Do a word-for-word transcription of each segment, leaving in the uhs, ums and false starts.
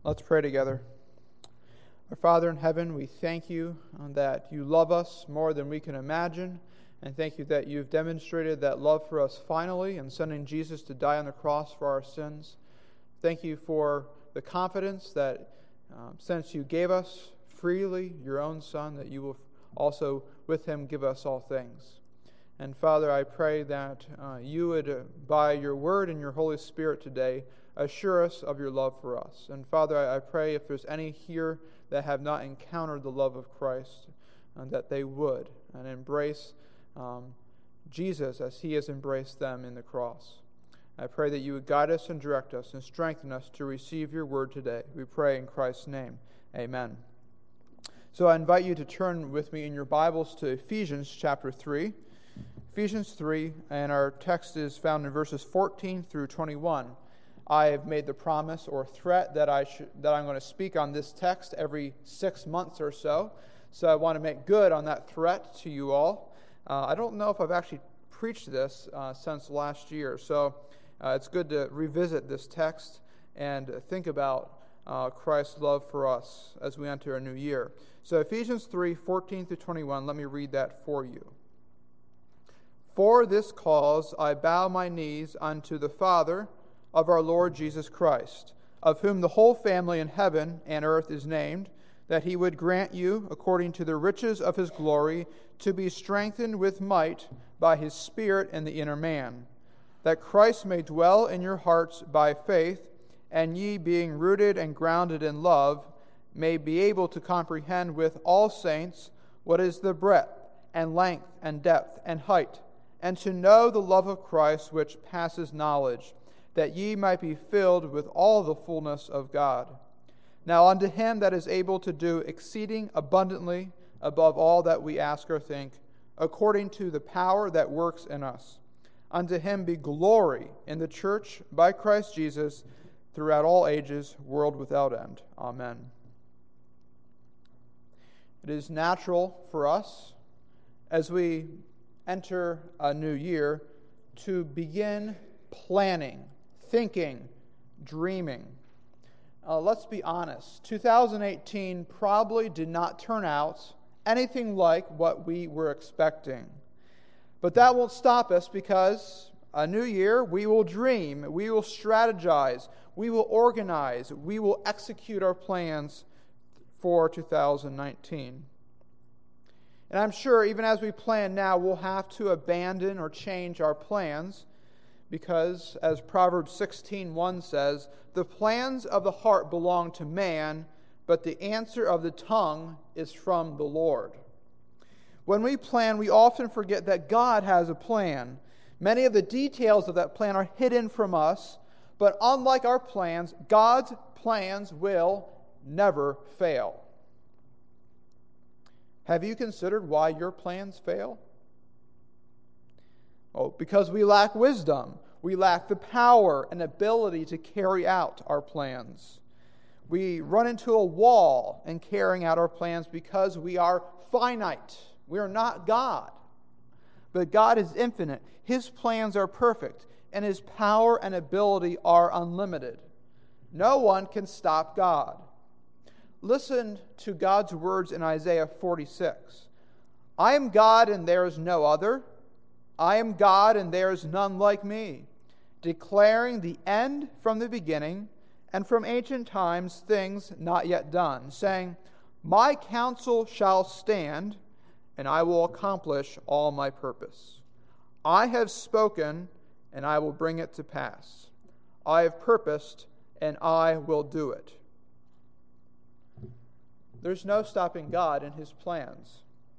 Let's pray together. Our Father in heaven, we thank you that you love us more than we can imagine, and thank you that you've demonstrated that love for us finally in sending Jesus to die on the cross for our sins. Thank you for the confidence that um, since you gave us freely your own Son, that you will also with him give us all things. And Father, I pray that uh, you would, uh, by your word and your Holy Spirit today, assure us of your love for us. And Father, I, I pray if there's any here that have not encountered the love of Christ, uh, that they would, and embrace um, Jesus as he has embraced them in the cross. I pray that you would guide us and direct us and strengthen us to receive your word today. We pray in Christ's name. Amen. So I invite you to turn with me in your Bibles to Ephesians chapter three. Ephesians three, and our text is found in verses fourteen through twenty-one. I have made the promise or threat that I should, that I'm going to speak on this text every six months or so. So I want to make good on that threat to you all. Uh, I don't know if I've actually preached this uh, since last year, so uh, it's good to revisit this text and think about uh, Christ's love for us as we enter a new year. So Ephesians three, fourteen through twenty-one, let me read that for you. For this cause I bow my knees unto the Father of our Lord Jesus Christ, of whom the whole family in heaven and earth is named, that he would grant you, according to the riches of his glory, to be strengthened with might by his Spirit in the inner man, that Christ may dwell in your hearts by faith, and ye, being rooted and grounded in love, may be able to comprehend with all saints what is the breadth and length and depth and height, and to know the love of Christ which passes knowledge, that ye might be filled with all the fullness of God. Now unto him that is able to do exceeding abundantly above all that we ask or think, according to the power that works in us. Unto him be glory in the church by Christ Jesus throughout all ages, world without end. Amen. It is natural for us, as we enter a new year, to begin planning, thinking, dreaming. Uh, let's be honest. two thousand eighteen probably did not turn out anything like what we were expecting. But that won't stop us, because a new year, we will dream, we will strategize, we will organize, we will execute our plans for two thousand nineteen. And I'm sure even as we plan now, we'll have to abandon or change our plans, because as Proverbs sixteen one says, the plans of the heart belong to man, but the answer of the tongue is from the Lord. When we plan, we often forget that God has a plan. Many of the details of that plan are hidden from us, but unlike our plans, God's plans will never fail. Have you considered why your plans fail? Oh, because we lack wisdom. We lack the power and ability to carry out our plans. We run into a wall in carrying out our plans because we are finite. We are not God. But God is infinite. His plans are perfect, and his power and ability are unlimited. No one can stop God. Listen to God's words in Isaiah forty-six. I am God and there is no other. I am God and there is none like me, declaring the end from the beginning, and from ancient times things not yet done, saying, my counsel shall stand, and I will accomplish all my purpose. I have spoken, and I will bring it to pass. I have purposed, and I will do it. There's no stopping God in his plans.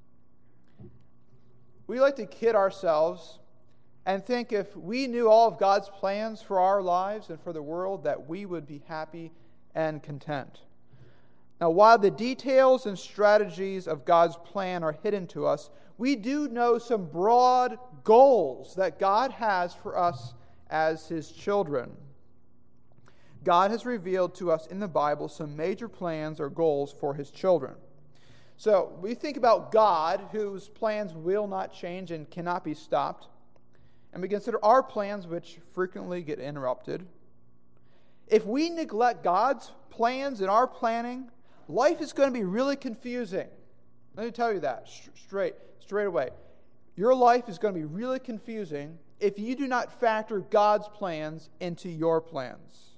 We like to kid ourselves and think if we knew all of God's plans for our lives and for the world, that we would be happy and content. Now, while the details and strategies of God's plan are hidden to us, we do know some broad goals that God has for us as his children. God has revealed to us in the Bible some major plans or goals for his children. So we think about God, whose plans will not change and cannot be stopped, and we consider our plans, which frequently get interrupted. If we neglect God's plans and our planning, life is going to be really confusing. Let me tell you that straight, straight away. Your life is going to be really confusing if you do not factor God's plans into your plans.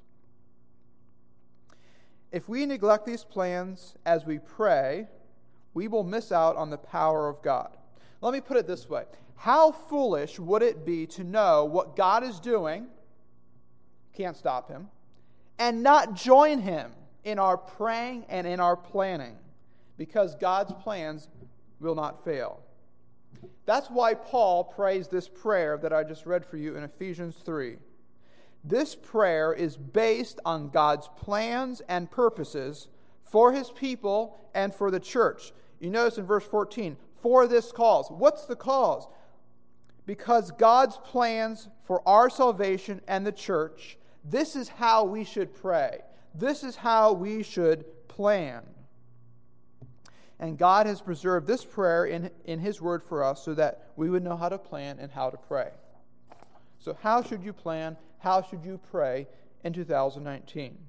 If we neglect these plans as we pray, we will miss out on the power of God. Let me put it this way. How foolish would it be to know what God is doing, can't stop him, and not join him in our praying and in our planning, because God's plans will not fail. That's why Paul prays this prayer that I just read for you in Ephesians three. This prayer is based on God's plans and purposes for his people and for the church. You notice in verse fourteen, for this cause. What's the cause? Because God's plans for our salvation and the church, this is how we should pray. This is how we should plan. And God has preserved this prayer in, in his word for us so that we would know how to plan and how to pray. So how should you plan? How should you pray in two thousand nineteen?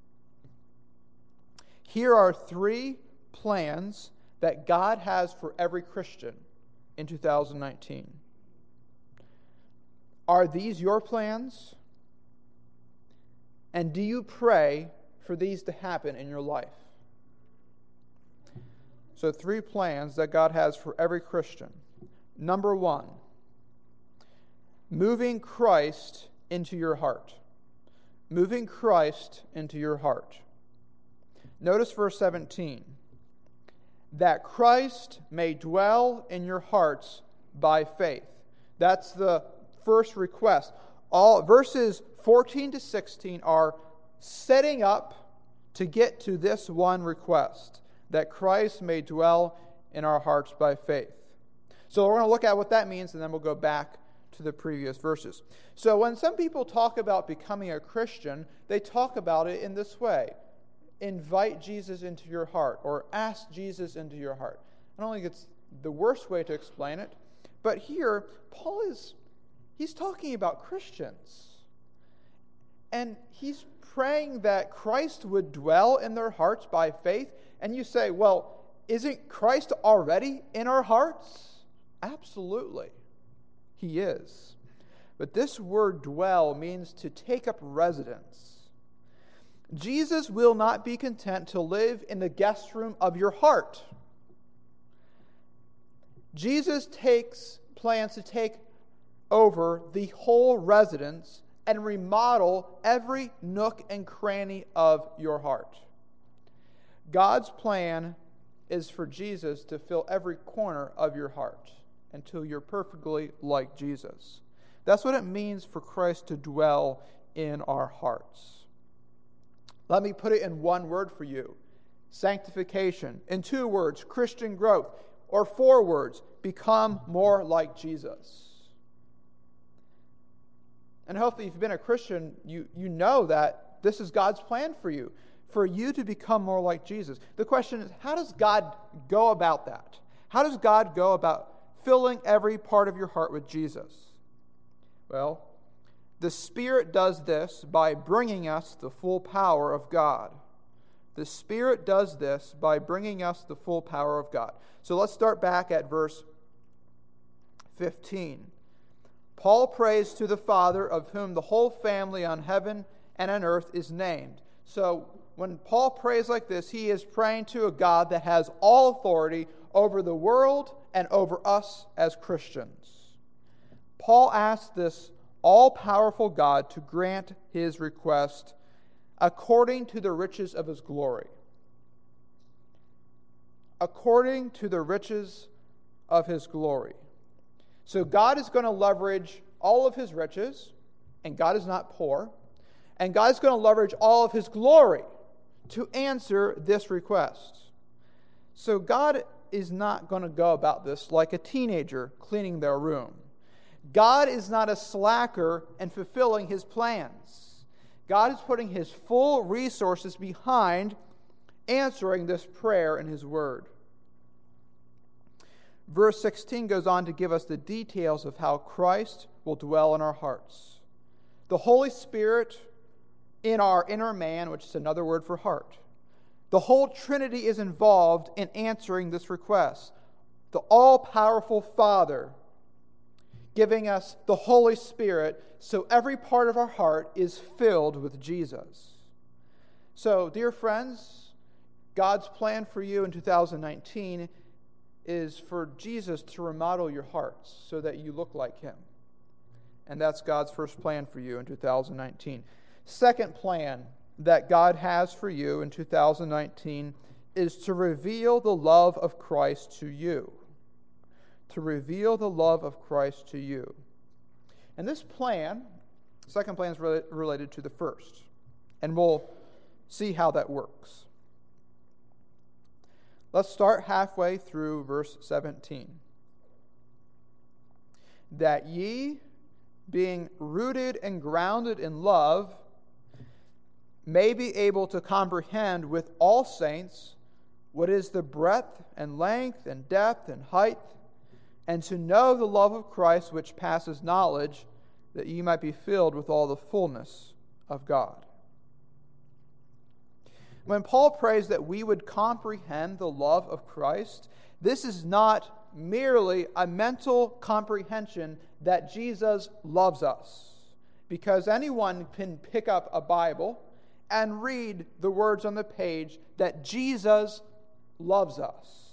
Here are three plans that God has for every Christian in two thousand nineteen. Are these your plans? And do you pray for these to happen in your life? So three plans that God has for every Christian. Number one, moving Christ into your heart. Moving Christ into your heart. Notice verse seventeen. That Christ may dwell in your hearts by faith. That's the first request. All verses fourteen to sixteen are setting up to get to this one request, that Christ may dwell in our hearts by faith. So we're going to look at what that means, and then we'll go back to the previous verses. So when some people talk about becoming a Christian, they talk about it in this way. Invite Jesus into your heart, or ask Jesus into your heart. I don't think it's the worst way to explain it, but here, Paul is, he's talking about Christians. And he's praying that Christ would dwell in their hearts by faith. And you say, well, isn't Christ already in our hearts? Absolutely, he is. But this word dwell means to take up residence. Jesus will not be content to live in the guest room of your heart. Jesus takes plans to take over the whole residence and remodel every nook and cranny of your heart. God's plan is for Jesus to fill every corner of your heart until you're perfectly like Jesus. That's what it means for Christ to dwell in our hearts. Let me put it in one word for you. Sanctification. In two words, Christian growth. Or four words, become more like Jesus. And hopefully if you've been a Christian, you, you know that this is God's plan for you. For you to become more like Jesus. The question is, how does God go about that? How does God go about filling every part of your heart with Jesus? Well, the Spirit does this by bringing us the full power of God. The Spirit does this by bringing us the full power of God. So let's start back at verse fifteen. Paul prays to the Father, of whom the whole family on heaven and on earth is named. So when Paul prays like this, he is praying to a God that has all authority over the world and over us as Christians. Paul asks this all-powerful God to grant his request according to the riches of his glory. According to the riches of his glory. So God is going to leverage all of his riches, and God is not poor, and God is going to leverage all of his glory to answer this request. So God is not going to go about this like a teenager cleaning their room. God is not a slacker in fulfilling his plans. God is putting his full resources behind answering this prayer in his word. Verse sixteen goes on to give us the details of how Christ will dwell in our hearts. The Holy Spirit in our inner man, which is another word for heart. The whole Trinity is involved in answering this request. The all-powerful Father giving us the Holy Spirit so every part of our heart is filled with Jesus. So, dear friends, God's plan for you in two thousand nineteen is for Jesus to remodel your hearts so that you look like Him. And that's God's first plan for you in two thousand nineteen. Second plan that God has for you in two thousand nineteen is to reveal the love of Christ to you. To reveal the love of Christ to you. And this plan, second plan is re- related to the first. And we'll see how that works. Let's start halfway through verse seventeen. That ye, being rooted and grounded in love, may be able to comprehend with all saints what is the breadth and length and depth and height, and to know the love of Christ which passes knowledge, that ye might be filled with all the fullness of God. When Paul prays that we would comprehend the love of Christ, this is not merely a mental comprehension that Jesus loves us. Because anyone can pick up a Bible and read the words on the page that Jesus loves us.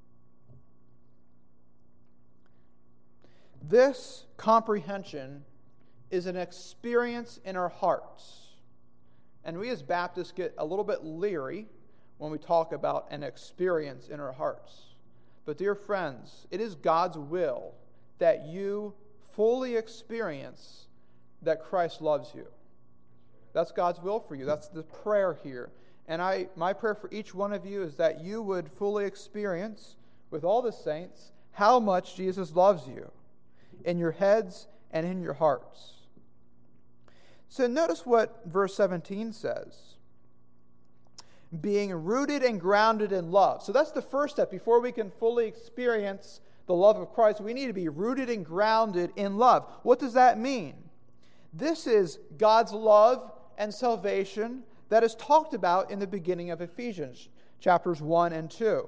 This comprehension is an experience in our hearts. And we as Baptists get a little bit leery when we talk about an experience in our hearts. But dear friends, it is God's will that you fully experience that Christ loves you. That's God's will for you. That's the prayer here. And I, my prayer for each one of you is that you would fully experience, with all the saints, how much Jesus loves you in your heads and in your hearts. So notice what verse seventeen says. Being rooted and grounded in love. So that's the first step. Before we can fully experience the love of Christ, we need to be rooted and grounded in love. What does that mean? This is God's love and salvation that is talked about in the beginning of Ephesians, chapters one and two.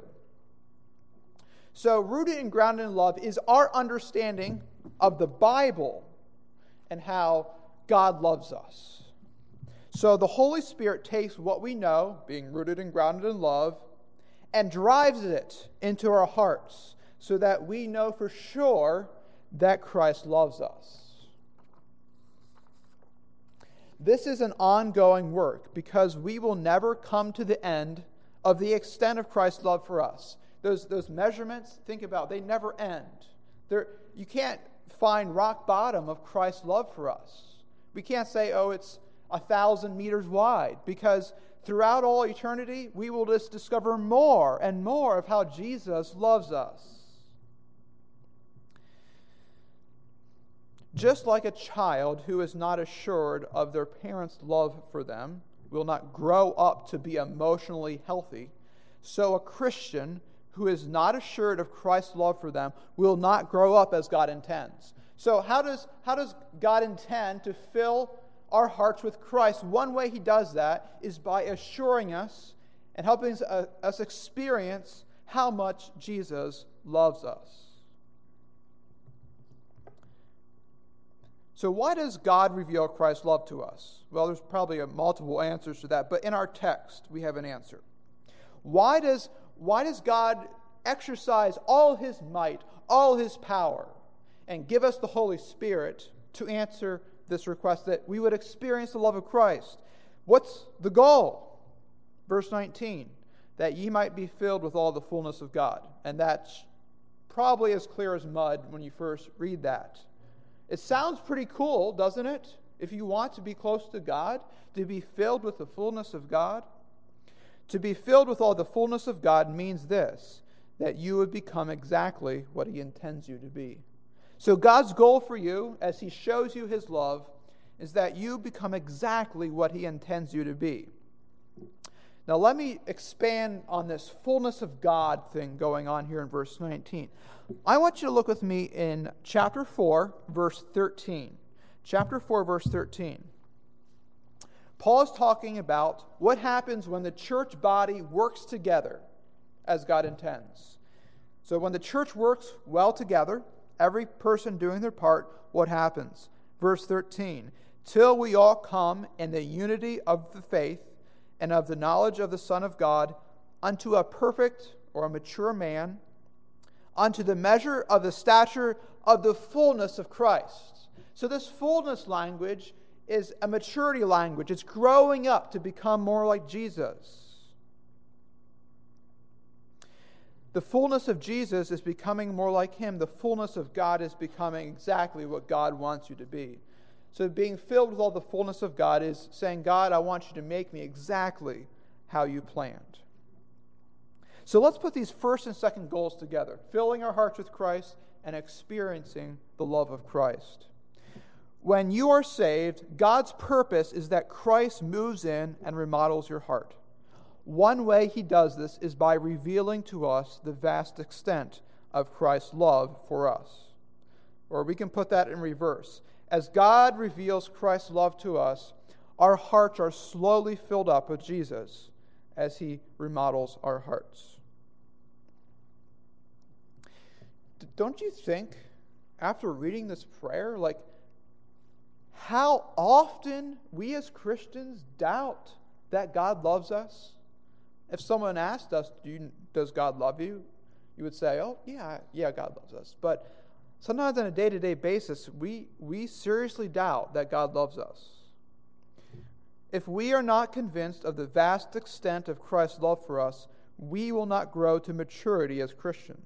So rooted and grounded in love is our understanding of the Bible and how God loves us. So the Holy Spirit takes what we know, being rooted and grounded in love, and drives it into our hearts so that we know for sure that Christ loves us. This is an ongoing work because we will never come to the end of the extent of Christ's love for us. Those, those measurements, think about, they never end. They're, you can't find rock bottom of Christ's love for us. We can't say, oh, it's a thousand meters wide, because throughout all eternity, we will just discover more and more of how Jesus loves us. Just like a child who is not assured of their parents' love for them will not grow up to be emotionally healthy, so a Christian who is not assured of Christ's love for them will not grow up as God intends. So how does, how does God intend to fill our hearts with Christ? One way He does that is by assuring us and helping us experience how much Jesus loves us. So why does God reveal Christ's love to us? Well, there's probably a multiple answers to that, but in our text, we have an answer. Why does, why does God exercise all His might, all His power, and give us the Holy Spirit to answer this request that we would experience the love of Christ? What's the goal? Verse nineteen, that ye might be filled with all the fullness of God. And that's probably as clear as mud when you first read that. It sounds pretty cool, doesn't it? If you want to be close to God, to be filled with the fullness of God. To be filled with all the fullness of God means this, that you would become exactly what He intends you to be. So God's goal for you, as He shows you His love, is that you become exactly what He intends you to be. Now let me expand on this fullness of God thing going on here in verse nineteen. I want you to look with me in chapter four, verse thirteen. Chapter four, verse thirteen. Paul is talking about what happens when the church body works together as God intends. So when the church works well together, every person doing their part, what happens? Verse thirteen, till we all come in the unity of the faith and of the knowledge of the Son of God, unto a perfect or a mature man, unto the measure of the stature of the fullness of Christ. So this fullness language is a maturity language. It's growing up to become more like Jesus. The fullness of Jesus is becoming more like him. The fullness of God is becoming exactly what God wants you to be. So being filled with all the fullness of God is saying, God, I want you to make me exactly how you planned. So let's put these first and second goals together, filling our hearts with Christ and experiencing the love of Christ. When you are saved, God's purpose is that Christ moves in and remodels your heart. One way he does this is by revealing to us the vast extent of Christ's love for us. Or we can put that in reverse. As God reveals Christ's love to us, our hearts are slowly filled up with Jesus as he remodels our hearts. Don't you think, after reading this prayer, like, how often we as Christians doubt that God loves us? If someone asked us, Do you, does God love you? You would say, oh, yeah, yeah, God loves us. But sometimes on a day-to-day basis, we, we seriously doubt that God loves us. If we are not convinced of the vast extent of Christ's love for us, we will not grow to maturity as Christians.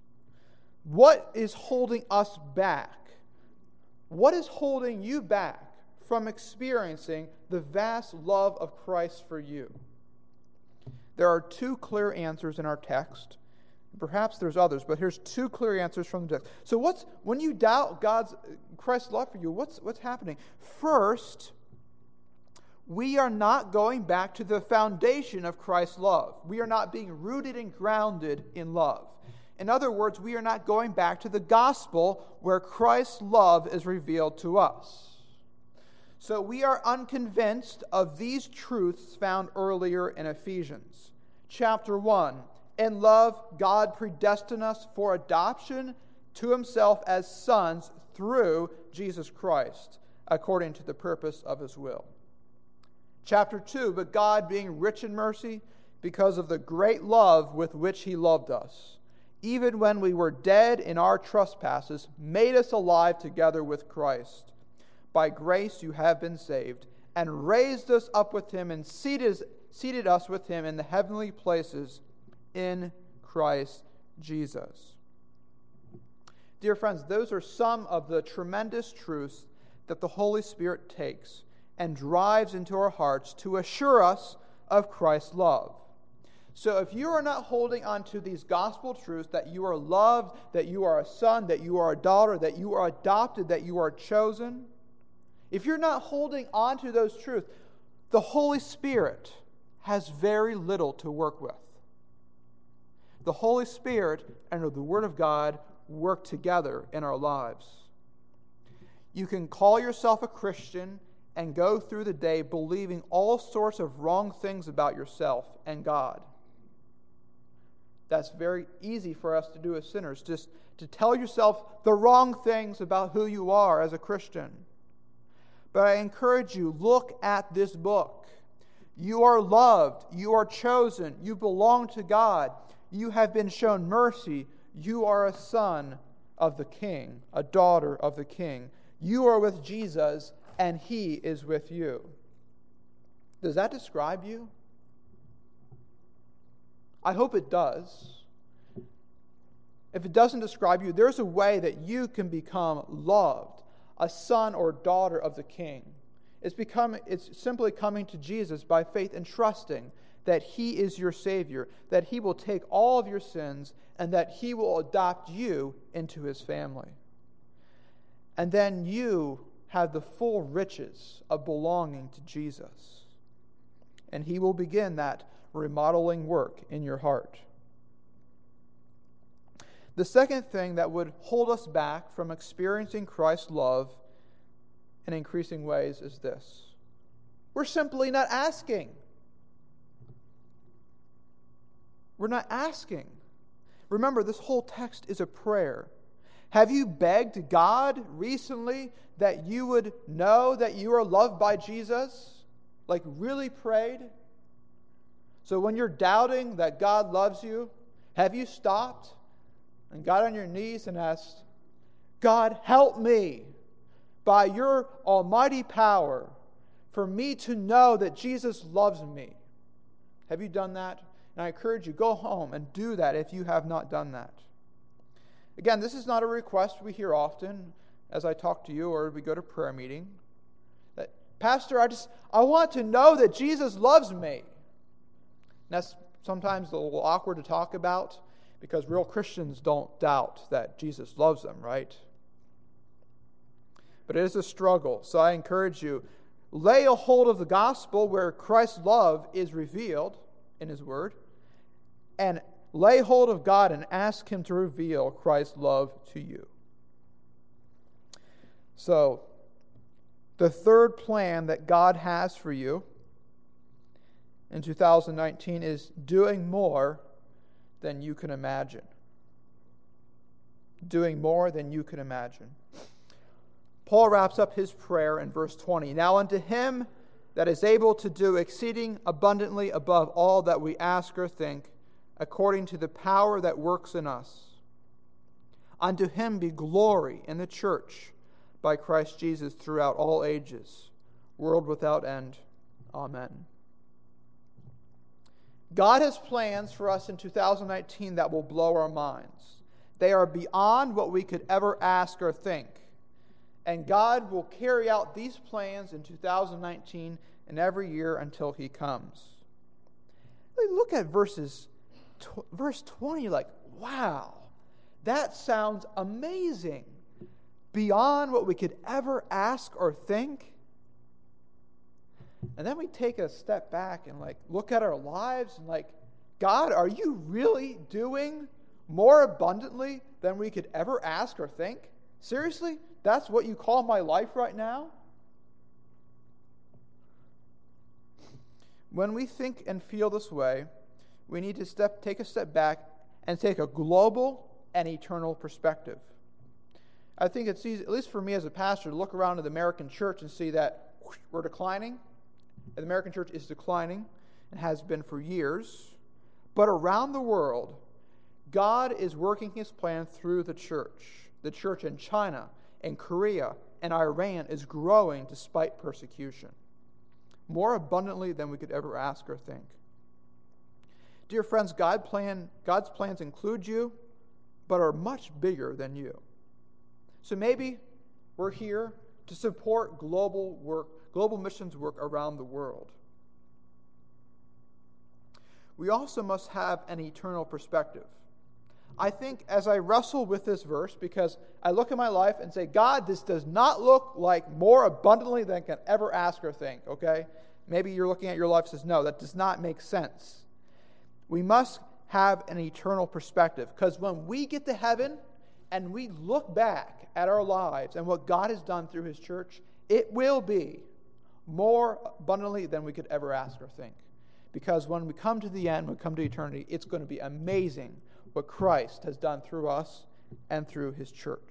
What is holding us back? What is holding you back from experiencing the vast love of Christ for you? There are two clear answers in our text. Perhaps there's others, but here's two clear answers from the text. So what's when you doubt God's Christ's love for you, what's what's happening? First, we are not going back to the foundation of Christ's love. We are not being rooted and grounded in love. In other words, we are not going back to the gospel where Christ's love is revealed to us. So we are unconvinced of these truths found earlier in Ephesians. Chapter one, in love, God predestined us for adoption to himself as sons through Jesus Christ, according to the purpose of his will. Chapter two, but God, being rich in mercy, because of the great love with which he loved us, even when we were dead in our trespasses, made us alive together with Christ. By grace you have been saved, and raised us up with him, and seated, seated us with him in the heavenly places in Christ Jesus. Dear friends, those are some of the tremendous truths that the Holy Spirit takes and drives into our hearts to assure us of Christ's love. So if you are not holding on to these gospel truths, that you are loved, that you are a son, that you are a daughter, that you are adopted, that you are chosen, if you're not holding on to those truths, the Holy Spirit has very little to work with. The Holy Spirit and the Word of God work together in our lives. You can call yourself a Christian and go through the day believing all sorts of wrong things about yourself and God. That's very easy for us to do as sinners, just to tell yourself the wrong things about who you are as a Christian. But I encourage you, look at this book. You are loved. You are chosen. You belong to God. You have been shown mercy. You are a son of the King, a daughter of the King. You are with Jesus, and he is with you. Does that describe you? I hope it does. If it doesn't describe you, there's a way that you can become loved, a son or daughter of the King. It's become, it's simply coming to Jesus by faith and trusting that he is your Savior, that he will take all of your sins, and that he will adopt you into his family. And then you have the full riches of belonging to Jesus. And he will begin that remodeling work in your heart. The second thing that would hold us back from experiencing Christ's love in increasing ways is this. We're simply not asking. We're not asking. Remember, this whole text is a prayer. Have you begged God recently that you would know that you are loved by Jesus? Like, really prayed? So when you're doubting that God loves you, have you stopped and got on your knees and asked, God, help me by your almighty power for me to know that Jesus loves me? Have you done that? And I encourage you, go home and do that if you have not done that. Again, this is not a request we hear often as I talk to you or we go to prayer meeting. That, Pastor, I just I want to know that Jesus loves me. And that's sometimes a little awkward to talk about because real Christians don't doubt that Jesus loves them, right? But it is a struggle. So I encourage you, lay a hold of the gospel where Christ's love is revealed in His Word, and lay hold of God and ask Him to reveal Christ's love to you. So, the third plan that God has for you in two thousand nineteen is doing more than you can imagine. Doing more than you can imagine. Paul wraps up his prayer in verse twenty. Now unto Him that is able to do exceeding abundantly above all that we ask or think, according to the power that works in us. Unto Him be glory in the church by Christ Jesus throughout all ages, world without end. Amen. God has plans for us in two thousand nineteen that will blow our minds. They are beyond what we could ever ask or think. And God will carry out these plans in two thousand nineteen and every year until He comes. Look at verses, verse twenty, you're like, wow, that sounds amazing. Beyond what we could ever ask or think. And then we take a step back and like look at our lives and like, God, are you really doing more abundantly than we could ever ask or think? Seriously? That's what you call my life right now? When we think and feel this way, we need to step, take a step back and take a global and eternal perspective. I think it's easy, at least for me as a pastor, to look around at the American church and see that whoosh, we're declining. The American church is declining and has been for years. But around the world, God is working His plan through the church. The church in China, in Korea, and Iran is growing despite persecution, more abundantly than we could ever ask or think. Dear friends, God plan, God's plans include you, but are much bigger than you. So maybe we're here to support global work, global missions work around the world. We also must have an eternal perspective. I think as I wrestle with this verse, because I look at my life and say, God, this does not look like more abundantly than I can ever ask or think, okay? Maybe you're looking at your life and says, no, that does not make sense. We must have an eternal perspective, because when we get to heaven and we look back at our lives and what God has done through His church, it will be more abundantly than we could ever ask or think. Because when we come to the end, when we come to eternity, it's going to be amazing what Christ has done through us and through His church.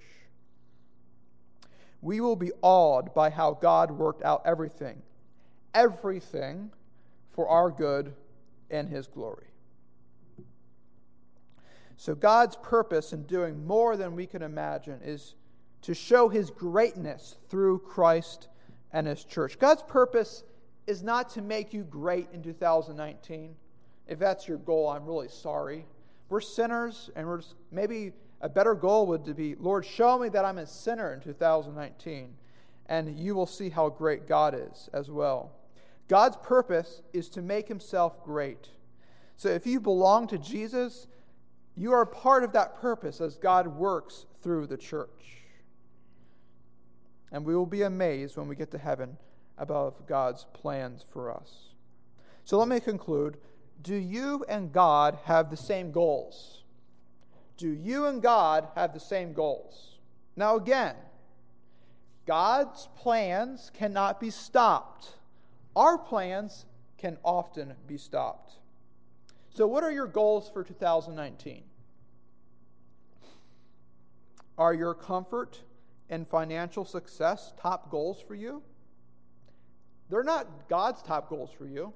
We will be awed by how God worked out everything, everything for our good and His glory. So God's purpose in doing more than we can imagine is to show His greatness through Christ and His church. God's purpose is not to make you great in two thousand nineteen. If that's your goal, I'm really sorry. We're sinners, and we're just, maybe a better goal would be, Lord, show me that I'm a sinner in two thousand nineteen, and you will see how great God is as well. God's purpose is to make Himself great. So if you belong to Jesus, you are part of that purpose as God works through the church. And we will be amazed when we get to heaven about God's plans for us. So let me conclude. Do you and God have the same goals? Do you and God have the same goals? Now, again, God's plans cannot be stopped. our plans can often be stopped. So what are your goals for two thousand nineteen? Are your comfort and financial success top goals for you? They're not God's top goals for you.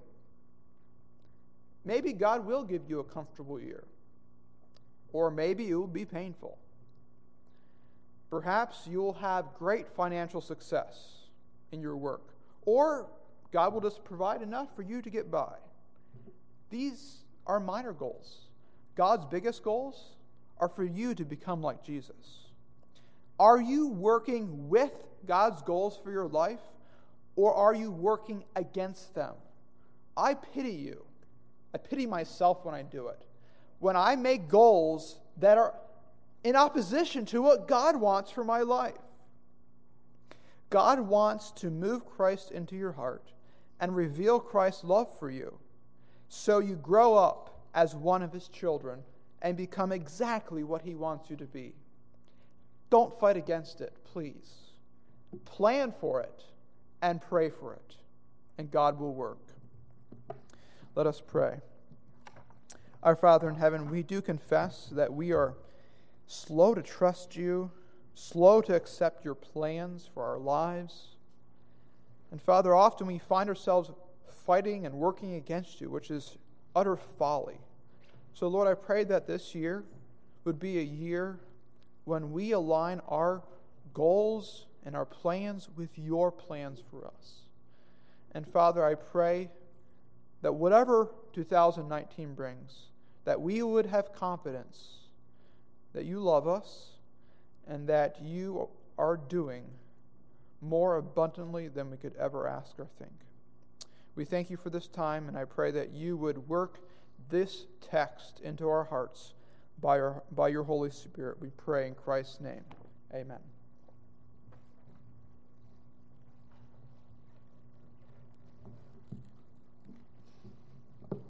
Maybe God will give you a comfortable year, or maybe it will be painful. Perhaps you will have great financial success in your work, or God will just provide enough for you to get by. These are minor goals. God's biggest goals are for you to become like Jesus. Are you working with God's goals for your life, or are you working against them? I pity you. I pity myself when I do it. When I make goals that are in opposition to what God wants for my life. God wants to move Christ into your heart and reveal Christ's love for you, so you grow up as one of his children and become exactly what he wants you to be. Don't fight against it, please. Plan for it and pray for it, and God will work. Let us pray. Our Father in heaven, we do confess that we are slow to trust you, slow to accept your plans for our lives. And Father, often we find ourselves fighting and working against you, which is utter folly. So Lord, I pray that this year would be a year when we align our goals and our plans with your plans for us. And Father, I pray that whatever two thousand nineteen brings, that we would have confidence that you love us and that you are doing more abundantly than we could ever ask or think. We thank you for this time, and I pray that you would work this text into our hearts by your, by your Holy Spirit. We pray in Christ's name. Amen.